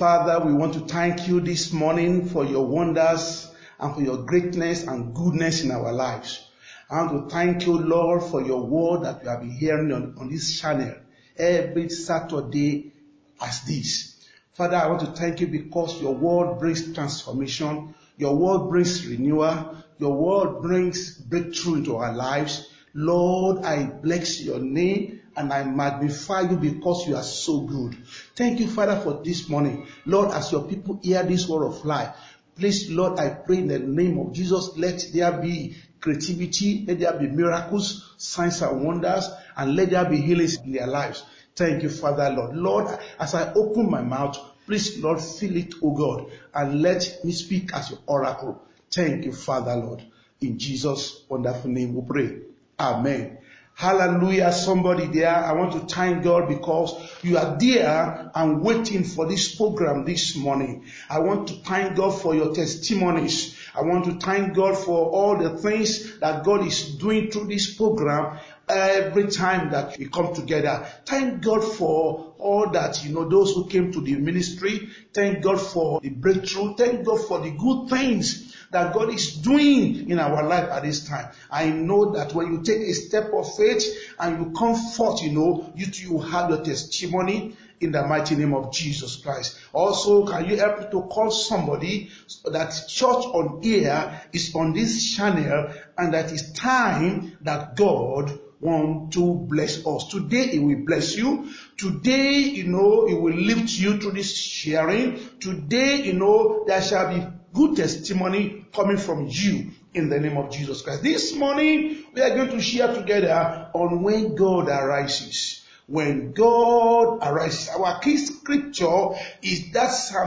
Father, we want to thank you this morning for your wonders and for your greatness and goodness in our lives. I want to thank you, Lord, for your word that we have been hearing on this channel every Saturday as this. Father, I want to thank you because your word brings transformation, your word brings renewal, your word brings breakthrough into our lives. Lord, I bless your name and I magnify you because you are so good. Thank you, Father, for this morning. Lord, as your people hear this word of life, please, Lord, I pray in the name of Jesus, let there be creativity, let there be miracles, signs and wonders, and let there be healings in their lives. Thank you, Father, Lord. Lord, as I open my mouth, please, Lord, fill it, O God, and let me speak as your oracle. Thank you, Father, Lord. In Jesus' wonderful name we pray. Amen. Hallelujah, somebody there. I want to thank God because you are there and waiting for this program this morning. I want to thank God for your testimonies. I want to thank God for all the things that God is doing through this program every time that we come together. Thank God for all that, those who came to the ministry. Thank God for the breakthrough. Thank God for the good things that God is doing in our life at this time. I know that when you take a step of faith and you come forth, you have your testimony in the mighty name of Jesus Christ. Also, can you help me to call somebody that church on air is on this channel and that it's time that God want to bless us. Today He will bless you. Today, He will lift you through this sharing. Today, there shall be good testimony coming from you in the name of Jesus Christ. This morning, we are going to share together on when God arises. When God arises. Our key scripture is that Psalm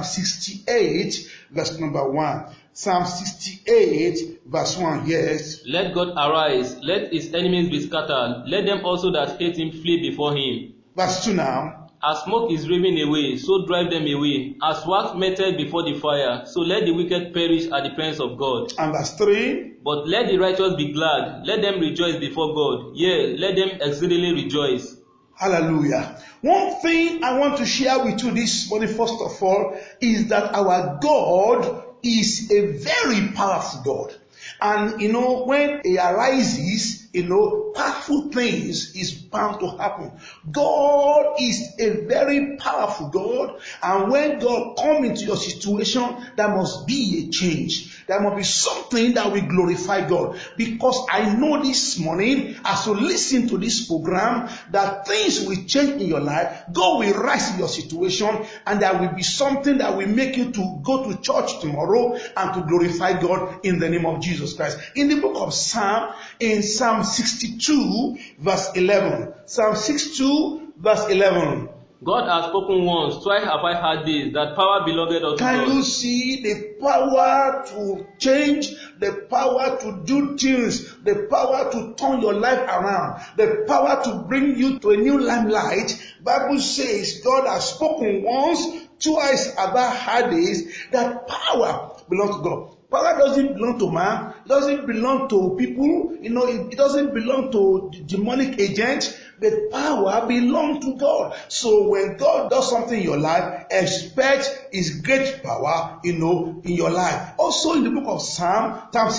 68, verse number 1. Psalm 68, verse 1, yes. Let God arise, let his enemies be scattered, let them also that hate him flee before him. Verse 2 now. As smoke is driven away, so drive them away. As wax melted before the fire, so let the wicked perish at the presence of God. And verse 3. But let the righteous be glad, let them rejoice before God. Yea, let them exceedingly rejoice. Hallelujah. One thing I want to share with you this morning, first of all, is that our God is a very powerful God. And when He arises, powerful things is bound to happen. God is a very powerful God, and when God comes into your situation, there must be a change. There must be something that will glorify God. Because I know this morning, as you listen to this program, that things will change in your life. God will rise in your situation, and there will be something that will make you to go to church tomorrow and to glorify God in the name of Jesus Christ. In the book of Psalm, in Psalm 62, verse 11. Psalm 62, verse 11. God has spoken once, twice have I heard this, that power belongeth unto God. Can you see the power to change, the power to do things, the power to turn your life around, the power to bring you to a new limelight? Bible says God has spoken once, twice have I heard this, that power belongs to God. Power doesn't belong to man. It doesn't belong to people. It doesn't belong to demonic agents. The power belongs to God. So when God does something in your life, expect His great power, in your life. Also in the book of Psalm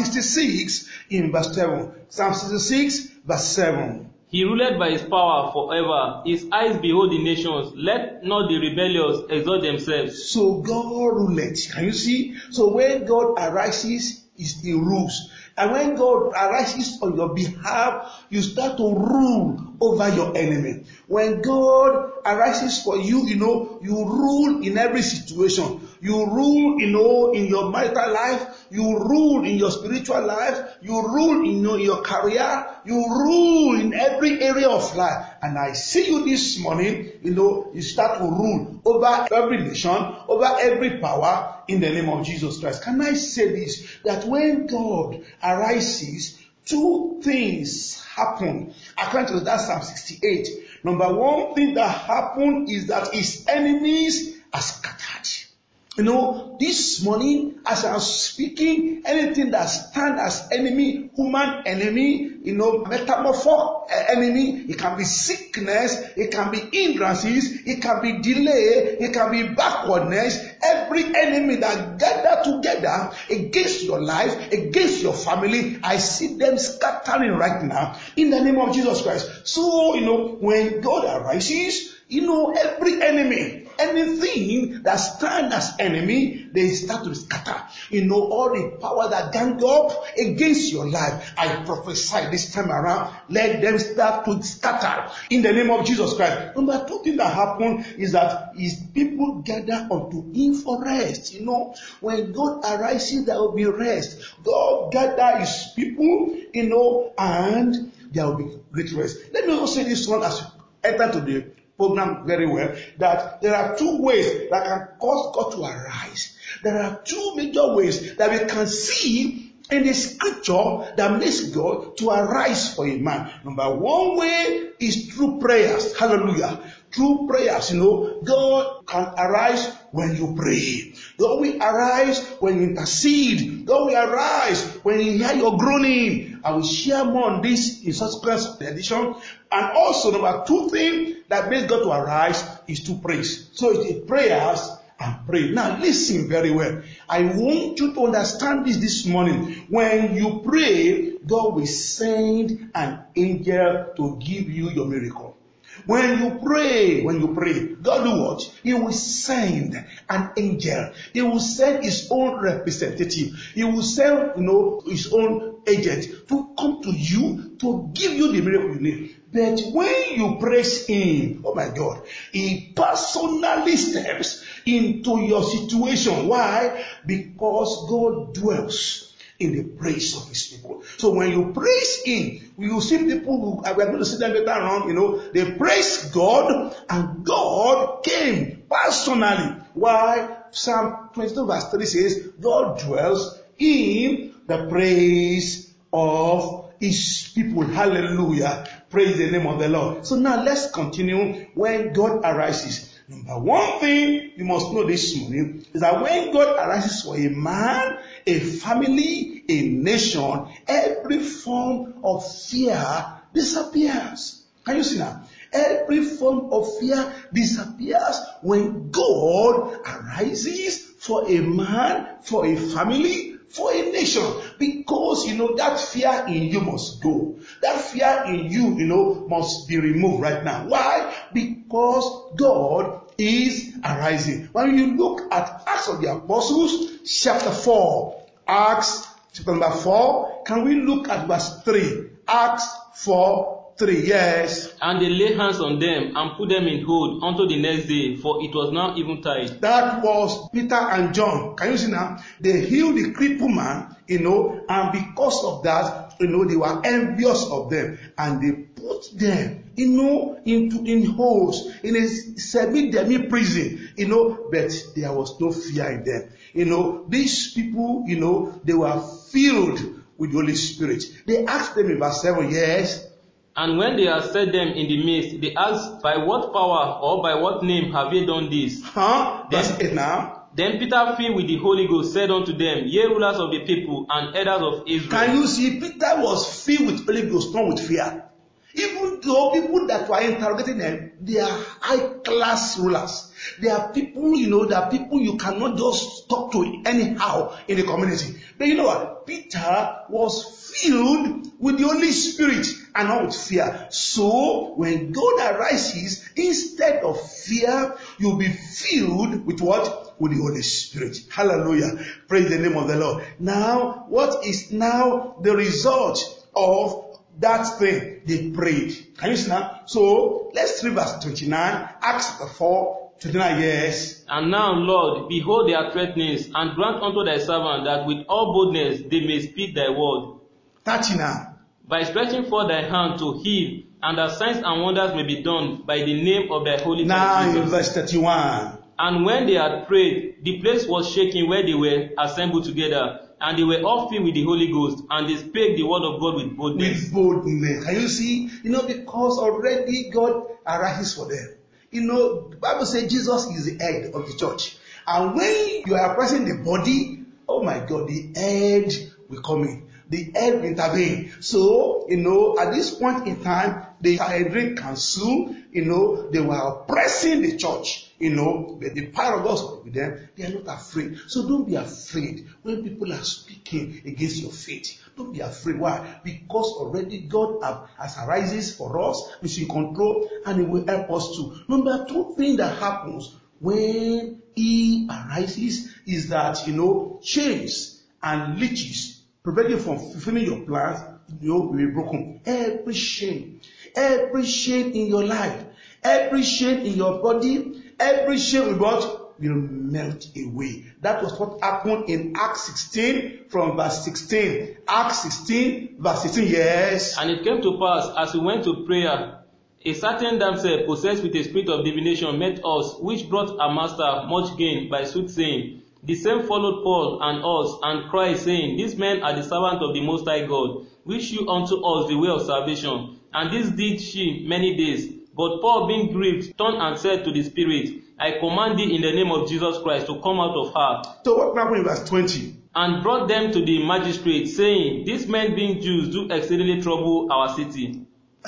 66, in verse 7. Psalm 66, verse 7. He ruleth by his power forever. His eyes behold the nations. Let not the rebellious exalt themselves. So God ruleth. Can you see? So when God arises, He rules. And when God arises on your behalf, you start to rule over your enemy. When God arises for you, you rule in every situation. You rule, in your marital life. You rule in your spiritual life. You rule in your career. You rule in every area of life. And I see you this morning, you start to rule over every nation, over every power in the name of Jesus Christ. Can I say this? That when God arises, two things happen. According to that Psalm 68. Number one thing that happened is that His enemies are scattered. This morning, as I'm speaking, anything that stands as enemy, human enemy, metamorpho enemy, it can be sickness, it can be hindrances, it can be delay, it can be backwardness. Every enemy that gather together against your life, against your family, I see them scattering right now in the name of Jesus Christ. So, when God arises, every enemy, anything that stands as enemy, they start to scatter. All the power that gang up against your life, I prophesy this time around, let them start to scatter in the name of Jesus Christ. Number two thing that happened is that his people gather unto him for rest. When God arises, there will be rest. God gather his people, and there will be great rest. Let me also say this one as you enter to the program very well, that there are two ways that can cause God to arise. There are two major ways that we can see in the scripture that makes God to arise for a man. Number one way is through prayers. Hallelujah. Through prayers, God can arise when you pray. God will arise when you intercede. God will arise when you hear your groaning. I will share more on this in subsequent edition. And also, number two thing that makes God to arise is to praise. So it's prayers and pray. Now listen very well. I want you to understand this morning. When you pray, God will send an angel to give you your miracle. When you pray, God do what? He will send an angel. He will send his own representative. He will send, his own agent to come to you to give you the miracle you need. But when you praise him, oh my God, he personally steps into your situation. Why? Because God dwells in the praise of his people. So when you praise him, you see people who, we are going to see them later on, they praise God, and God came personally. Why? Psalm 22 verse 3 says, God dwells in the praise of his people. Hallelujah. Praise the name of the Lord. So now let's continue. When God arises, number one thing you must know this morning is that when God arises for a man, a family, a nation, every form of fear disappears. Can you see now? Every form of fear disappears when God arises for a man, for a family, for a nation. Because, that fear in you must go. That fear in you, must be removed right now. Why? Because God is arising. When you look at Acts of the Apostles, chapter 4, Acts chapter number 4, can we look at verse 3? Acts 4:3, yes. And they laid hands on them and put them in hold until the next day, for it was now eventide. That was Peter and John. Can you see now? They healed the crippled man, and because of that, they were envious of them, and they put them, in holes, in a semi-demi prison, but there was no fear in them. These people, they were filled with the Holy Spirit. They asked them in verse 7, yes. And when they had set them in the midst, they asked, by what power or by what name have ye done this? Verse 8 now. Then Peter, filled with the Holy Ghost, said unto them, ye rulers of the people and elders of Israel. Can you see? Peter was filled with Holy Ghost, not with fear. Even though people that were interrogating them, they are high-class rulers. They are people, they are people you cannot just talk to anyhow in the community. But you know what? Peter was filled with the Holy Spirit and not with fear. So, when God arises, instead of fear, you'll be filled with what? With the Holy Spirit. Hallelujah. Praise the name of the Lord. Now, what is now the result of that thing? They prayed. Can you see now? So, let's read verse 29, Acts 4:29, yes. And now, Lord, behold their threatenings, and grant unto thy servant that with all boldness they may speak thy word. 30 now. By stretching forth thy hand to heal, and that signs and wonders may be done by the name of thy holy Now Son Jesus. in verse 31. And when they had prayed, the place was shaken where they were assembled together, and they were all filled with the Holy Ghost, and they spake the word of God with boldness. With boldness. Can you see? Because already God arises for them. The Bible says Jesus is the head of the church. And when you are pressing the body, oh my God, the head will come in. The head will intervene. So, at this point in time, the Sanhedrin Council, they were oppressing the church. But the power of God was with them. They are not afraid. So don't be afraid when people are speaking against your faith. Don't be afraid. Why? Because already God has arises for us, which in control, and He will help us too. Number 2 thing that happens when He arises is that, chains and leeches prevent you from fulfilling your plans, will be broken. Every shame in your life, every shame in your body, every shame will melt away. That was what happened in Acts 16 from verse 16. Acts 16 verse 16, yes. And it came to pass, as we went to prayer, a certain damsel possessed with a spirit of divination met us, which brought our master much gain by soothsaying. The same followed Paul and us, and cried, saying, These men are the servants of the Most High God, which shew unto us the way of salvation. And this did she many days. But Paul, being grieved, turned and said to the spirit, I command thee in the name of Jesus Christ to come out of her. So what happened in verse 20? And brought them to the magistrate, saying, These men being Jews do exceedingly trouble our city.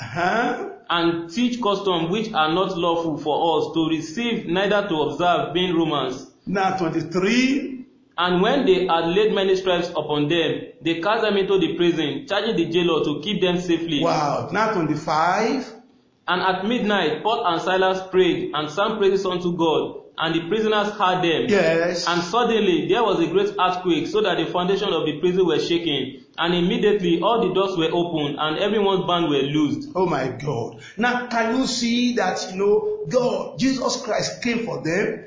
And teach customs which are not lawful for us to receive, neither to observe, being Romans. Now 23. And when they had laid many stripes upon them, they cast them into the prison, charging the jailer to keep them safely. Wow. Now 25. And at midnight Paul and Silas prayed and sang praises unto God, and the prisoners heard them. Yes. And suddenly there was a great earthquake, so that the foundation of the prison were shaken. And immediately all the doors were opened, and everyone's bands were loosed. Oh my God. Now can you see that, God, Jesus Christ came for them,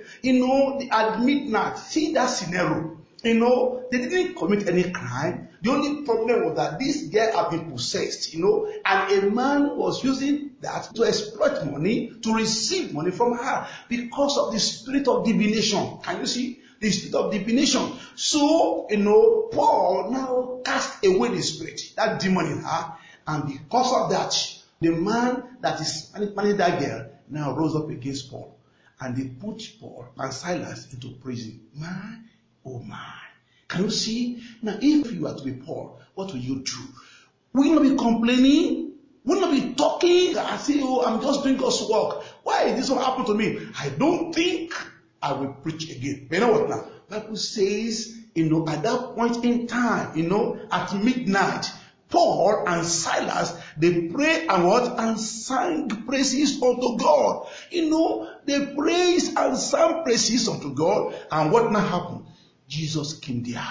at midnight. See that scenario. They didn't commit any crime. The only problem was that this girl had been possessed, and a man was using that to exploit money, to receive money from her because of the spirit of divination. Can you see? The spirit of divination. So, Paul now cast away the spirit, that demon in her, and because of that, the man that is managing that girl now rose up against Paul, and they put Paul and Silas into prison. My, oh my. Can you see? Now, if you are to be Paul, what will you do? Will you not be complaining? Will you not be talking and say, I'm just doing God's work? Why is this what happened to me? I don't think I will preach again. But you know what now? The Bible says, at that point in time, at midnight, Paul and Silas, they prayed and what? And sang praises unto God. They praised and sang praises unto God. And what now happened? Jesus came there.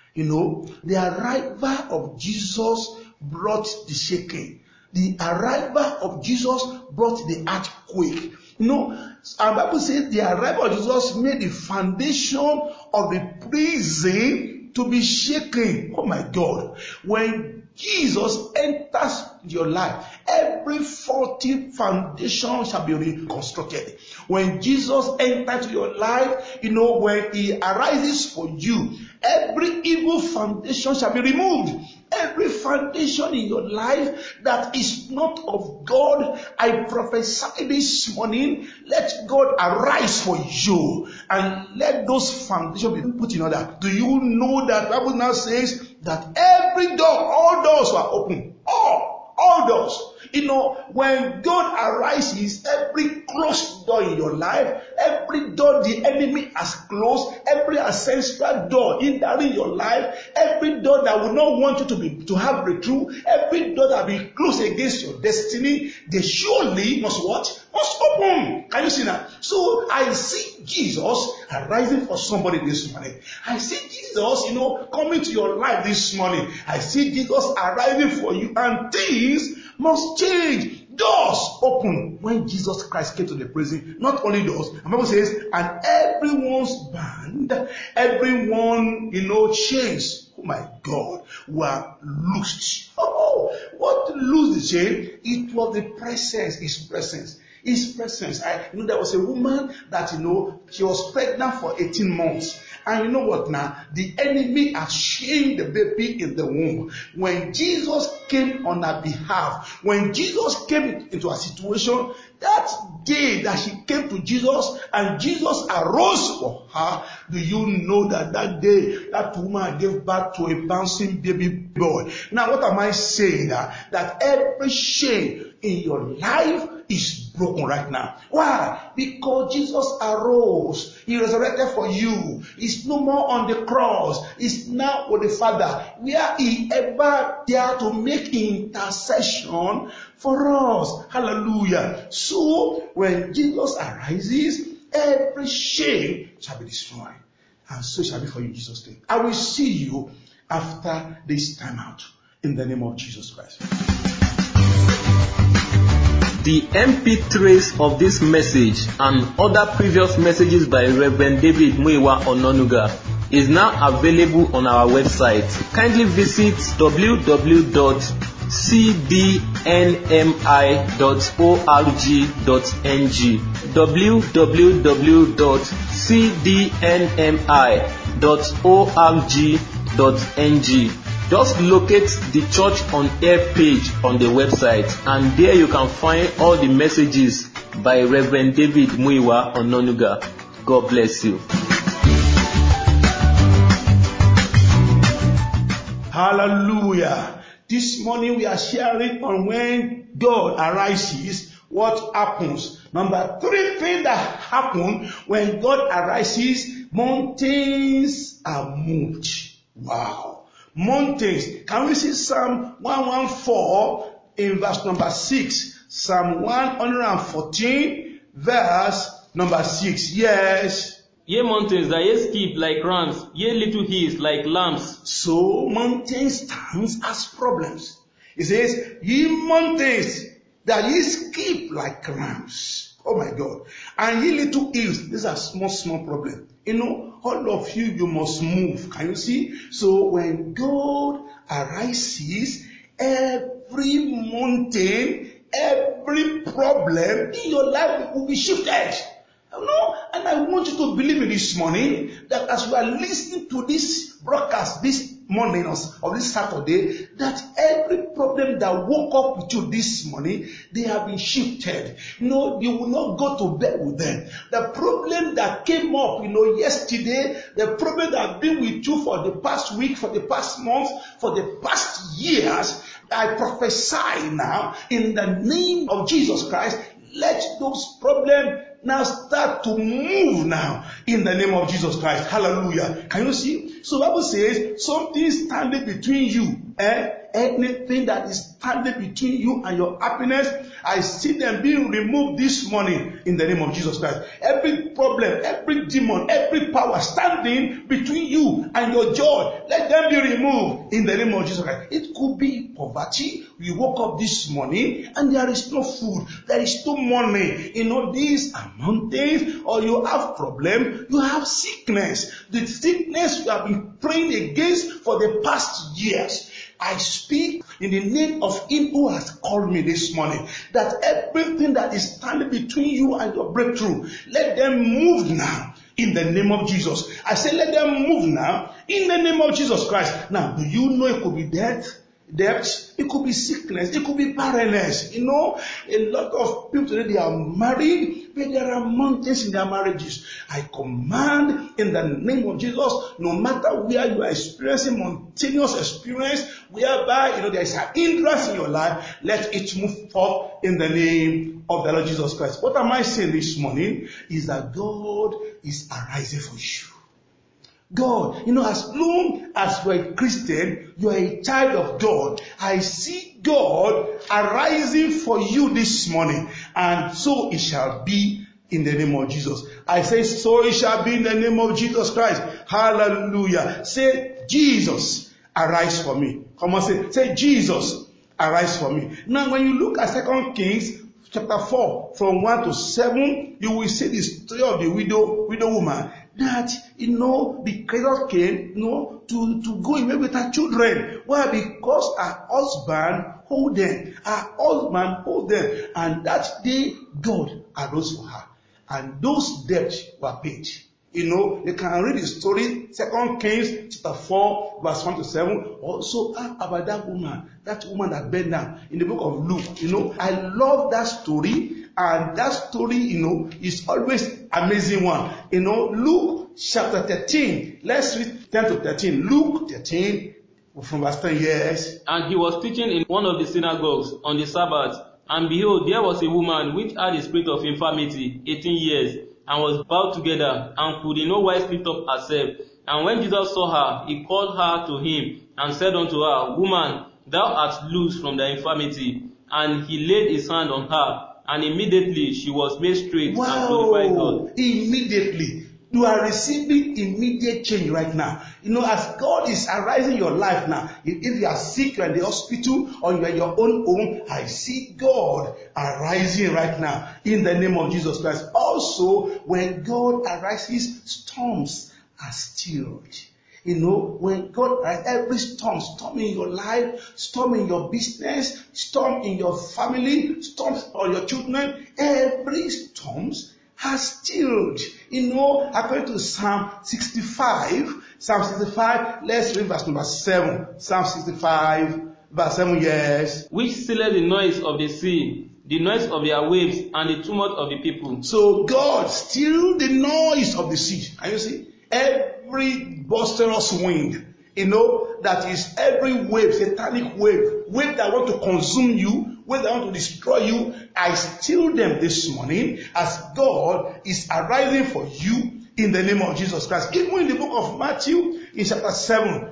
The arrival of Jesus brought the shaking. The arrival of Jesus brought the earthquake. And Bible says the arrival of Jesus made the foundation of the prison to be shaken. Oh my God. When Jesus enters your life, every faulty foundation shall be reconstructed. When Jesus enters your life, when He arises for you, every evil foundation shall be removed. Every foundation in your life that is not of God, I prophesy this morning, let God arise for you and let those foundations be put in order. Do you know that the Bible now says that every door, all doors were open. All doors. When God arises, every closed door in your life, every door the enemy has closed, every ancestral door in your life, every door that will not want you to have breakthrough, every door that will be closed against your destiny, they surely must what? Must open. Can you see that? So I see Jesus arising for somebody this morning. I see Jesus, coming to your life this morning. I see Jesus arriving for you, and things must change. Doors open when Jesus Christ came to the prison. Not only doors, the Bible says, and everyone's band, everyone, chains, oh my God, were loosed. Oh, what loosed the chain? It was the presence, His presence. His presence. There was a woman that, she was pregnant for 18 months. And you know what now? The enemy has chained the baby in the womb. When Jesus came on her behalf. When Jesus came into a situation, that day that she came to Jesus and Jesus arose for her, do you know that that day that woman gave birth to a bouncing baby boy? Now what am I saying? That every shame in your life is broken right now. Why? Because Jesus arose. He resurrected for you. He's no more on the cross. He's now with the Father, where he ever dared to make intercession for us. Hallelujah. So when Jesus arises, every shame shall be destroyed. And so shall be for you in Jesus' name. I will see you after this time out. In the name of Jesus Christ. The MP3s of this message and other previous messages by Reverend David Muyiwa Ononuga is now available on our website. Kindly visit www.cdnmi.org.ng www.cdnmi.org.ng. Just locate the Church on Air page on the website, and there you can find all the messages by Reverend David Muyiwa Ononuga. God bless you. Hallelujah. This morning we are sharing on when God arises, what happens. Number 3 thing that happen when God arises, mountains are moved. Wow. Mountains. Can we see Psalm 114 in verse number 6? Psalm 114 verse number 6. Yes. Ye mountains that ye skip like rams, ye little hills like lambs. So mountains stands as problems. It says, ye mountains that ye skip like rams. Oh my God. And ye little hills. These are small problems. You know, all of you must move. Can you see? So when God arises, every mountain, every problem in your life will be shifted. You know, and I want you to believe me this morning that as you are listening to this broadcast this morning of this Saturday, that every problem that woke up with you this morning, they have been shifted. You know, you will not go to bed with them. The problem that came up, yesterday, the problem that has been with you for the past week, for the past month, for the past years, I prophesy now in the name of Jesus Christ, let those problems now start to move now in the name of Jesus Christ. Hallelujah. Can you see? So the Bible says something standing between you. Anything that is standing between you and your happiness, I see them being removed this morning in the name of Jesus Christ. Every problem, every demon, every power standing between you and your joy, let them be removed in the name of Jesus Christ. It could be poverty. You woke up this morning and there is no food, there is no money. These are mountains, or you have problem, you have sickness. The sickness you have been praying against for the past years. I speak in the name of Him who has called me this morning, that everything that is standing between you and your breakthrough, let them move now in the name of Jesus. I say let them move now in the name of Jesus Christ. Now, do you know it could be death? It could be sickness, it could be barrenness. A lot of people today, they are married, but there are mountains in their marriages. I command in the name of Jesus, no matter where you are experiencing mountainous experience, whereby there is an hindrance in your life, let it move forth in the name of the Lord Jesus Christ. What am I saying this morning is that God is arising for you. God, as long as you're a Christian, you're a child of God. I see God arising for you this morning. And so it shall be in the name of Jesus. I say, so it shall be in the name of Jesus Christ. Hallelujah. Say, Jesus, arise for me. Come on, say, Jesus, arise for me. Now, when you look at 2 Kings, chapter 4, from 1 to 7, you will see the story of the widow woman. That, the creator came, to go away with her children. Why? Because her husband hold them. And that day, God arose for her. And those debts were paid. You can read the story, 2 Kings chapter 4, verse 1 to 7. Also about that woman that bent down in the book of Luke. I love that story, and that story, is always amazing one. Luke chapter 13. Let's read 10 to 13. Luke 13, from verse 10, yes. And he was teaching in one of the synagogues on the Sabbath, and behold, there was a woman which had a spirit of infirmity 18 years, and was bowed together, and could in no wise lift up herself. And when Jesus saw her, he called her to him, and said unto her, Woman, thou art loosed from thy infirmity. And he laid his hand on her, and immediately she was made straight and glorified God. Immediately. You are receiving immediate change right now. As God is arising your life now, if you are sick, you are in the hospital, or you are in your own home, I see God arising right now in the name of Jesus Christ. Also, when God arises, storms are stilled. When God arises, every storm in your life, storm in your business, storm in your family, storms on your children, every storms has stilled. According to Psalm 65, let's read verse number 7. Psalm 65, verse 7, yes. Which stilleth the noise of the sea, the noise of their waves, and the tumult of the people. So God stilled the noise of the sea. Can you see? Every boisterous wind, that is every wave, satanic wave that want to consume you, wave that want to destroy you, I still them this morning as God is arising for you in the name of Jesus Christ. Even in the book of Matthew, in chapter 7,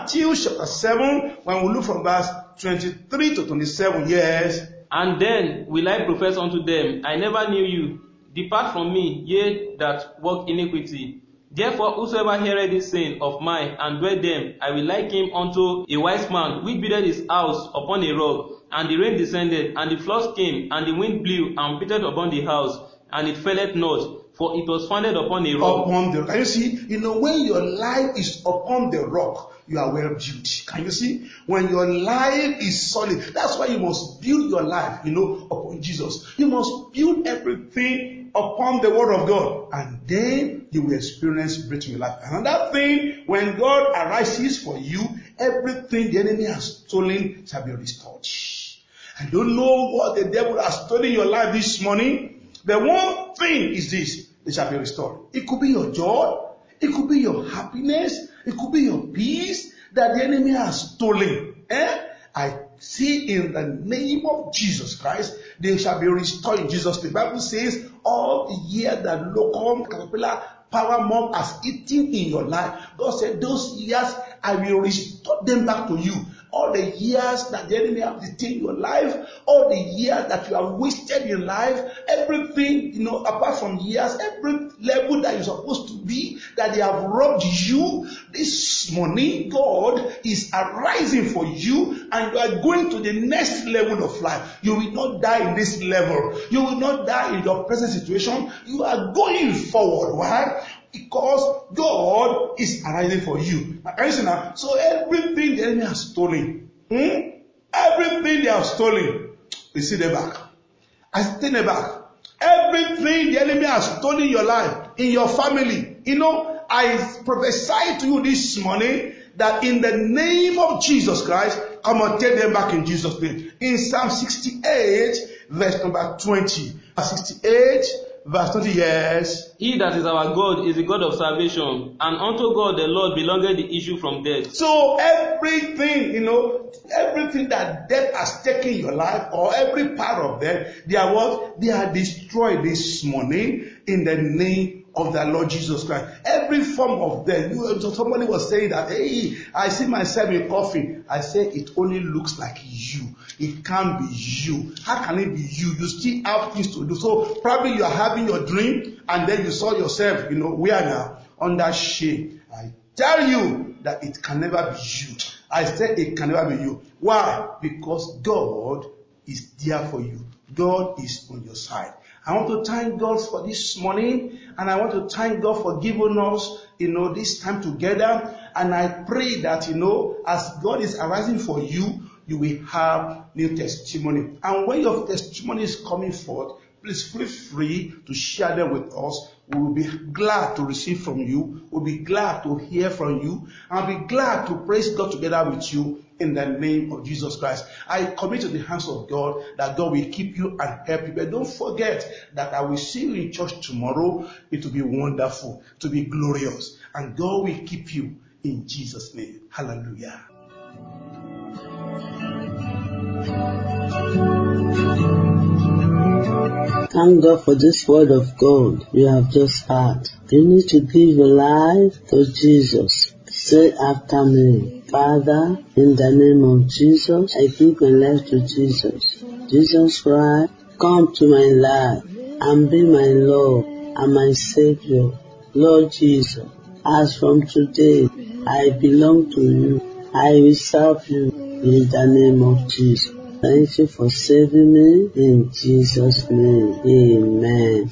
when we look from verse 23 to 27, yes. And then will I profess unto them, I never knew you. Depart from me, ye that work iniquity. Therefore, whosoever heareth this saying of mine, and doeth them, I will like him unto a wise man, which builded his house upon a rock, and the rain descended, and the floods came, and the wind blew, and beat upon the house, and it felleth not, for it was founded upon a rock. Can you see? When your life is upon the rock, you are well built. Can you see? When your life is solid, that's why you must build your life, upon Jesus. You must build everything upon the word of God, and then you will experience breakthrough in your life. Another thing, when God arises for you, everything the enemy has stolen shall be restored. I don't know what the devil has stolen in your life this morning. The one thing is this: it shall be restored. It could be your joy, it could be your happiness, it could be your peace that the enemy has stolen. I see in the name of Jesus Christ, they shall be restored in Jesus' name. The Bible says, all the years that locust, caterpillar, power moth has eaten in your life, God said, those years I will restore them back to you. All the years that the enemy have detained your life, all the years that you have wasted in life, everything, apart from years, every level that you're supposed to be, that they have robbed you, this morning, God is arising for you, and you are going to the next level of life. You will not die in this level. You will not die in your present situation. You are going forward. Why? Because God is arising for you. Now, so everything the enemy has stolen, everything they have stolen, we see them back. I take them back. Everything the enemy has stolen in your life, in your family, I prophesy to you this morning that in the name of Jesus Christ, I'm going to take them back in Jesus' name. In Psalm 68, verse number 20. 68, verse 20, yes. He that is our God is the God of salvation, and unto God the Lord belongeth the issue from death. So everything, everything that death has taken your life, or every part of them, they are what? They are destroyed this morning in the name of the Lord Jesus Christ. Every form of death. Somebody was saying that, hey, I see myself in coffin. I say it only looks like you. It can't be you. How can it be you? You still have things to do. So probably you are having your dream, and then you saw yourself, where now? Under shame. I tell you that it can never be you. I say it can never be you. Why? Because God is there for you. God is on your side. I want to thank God for this morning, and I want to thank God for giving us, this time together. And I pray that, as God is arising for you, you will have new testimony. And when your testimony is coming forth, please feel free to share them with us. We will be glad to receive from you. We'll be glad to hear from you. I'll be glad to praise God together with you in the name of Jesus Christ. I commit to the hands of God that God will keep you and help you. But don't forget that I will see you in church tomorrow. It will be wonderful, to be glorious. And God will keep you in Jesus' name. Hallelujah. Thank God for this word of God you have just heard. You need to give your life to Jesus. Say after me, Father, in the name of Jesus, I give my life to Jesus. Jesus Christ, come to my life and be my Lord and my Savior. Lord Jesus, as from today, I belong to you. I will serve you in the name of Jesus. Thank you for saving me in Jesus' name. Amen.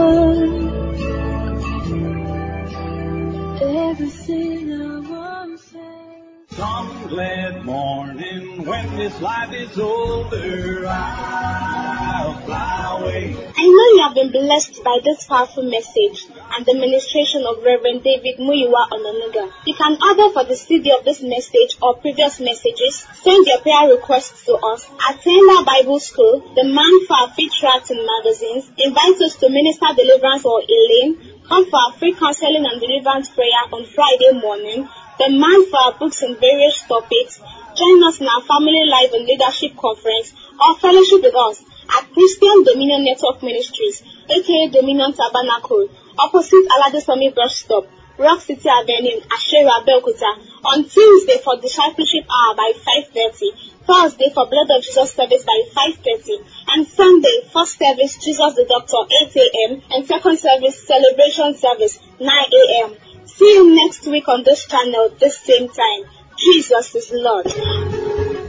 Everything I want to say. Some glad morning when this life is over, I'll fly away. I know you have been blessed by this powerful message and the ministration of Reverend David Muyiwa Onanuga. You can order for the CD of this message or previous messages. Send your prayer requests to us at Taylor Bible School, the Man for our Free Tracts and Magazines. Invite us to minister deliverance or Elaine. Come for our free counseling and deliverance prayer on Friday morning. The Man for our books on various topics. Join us in our Family Life and Leadership Conference or fellowship with us at Christian Dominion Network Ministries, aka Dominion Tabernacle, opposite Aladesomi Bus Stop, Rock City Avenue, Ashera, Belkuta, on Tuesday for Discipleship Hour by 5:30, Thursday for Blood of Jesus service by 5:30, and Sunday, first service Jesus the Doctor 8 a.m. and second service Celebration service 9 a.m. See you next week on this channel, this same time. Jesus is Lord.